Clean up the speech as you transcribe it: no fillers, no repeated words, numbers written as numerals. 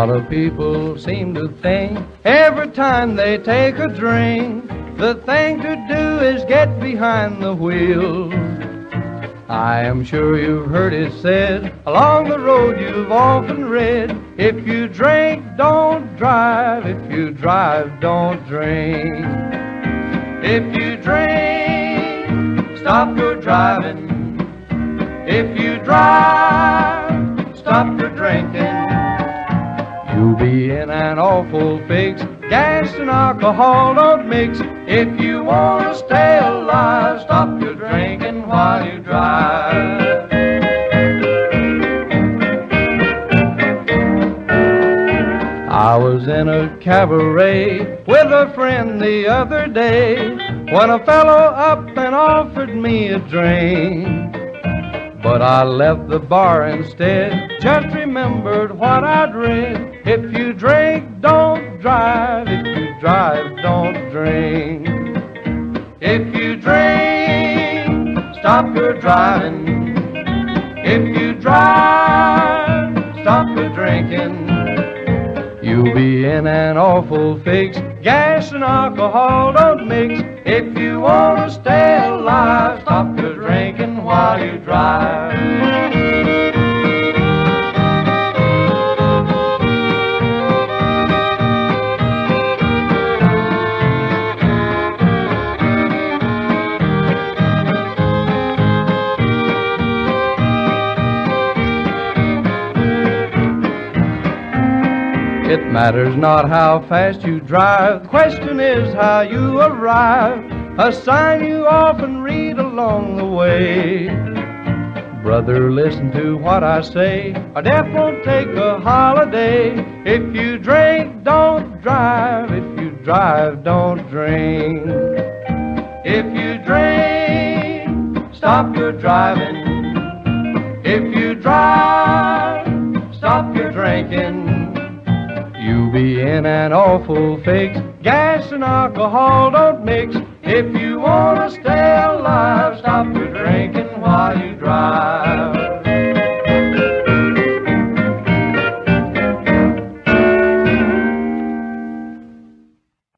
lot of people seem to think every time they take a drink, the thing to do is get behind the wheel. I am sure you've heard it said, along the road you've often read, if you drink, don't drive, if you drive, don't drink. If you drink, stop your driving. If you drive, stop your drinking. You'll be in an awful fix. Gas and alcohol don't mix. If you want to stay alive, stop your drinking while you drive. I was in a cabaret with a friend the other day when a fellow up and offered me a drink. But I left the bar instead, just remembered what I'd read. If you drink, don't drive. If you drive, don't drink. If you drink, stop your driving. If you drive, stop your drinking. You'll be in an awful fix. Gas and alcohol don't mix. If you want to stay alive, stop your drinking while you drive. It matters not how fast you drive, the question is how you arrive, a sign you often read along the way. Brother, listen to what I say, our death won't take a holiday. If you drink, don't drive. If you drive, don't drink. If you drink, stop your driving. If you drive, stop your drinking. You'll be in an awful fix. Gas and alcohol don't mix. If you want to stay alive, stop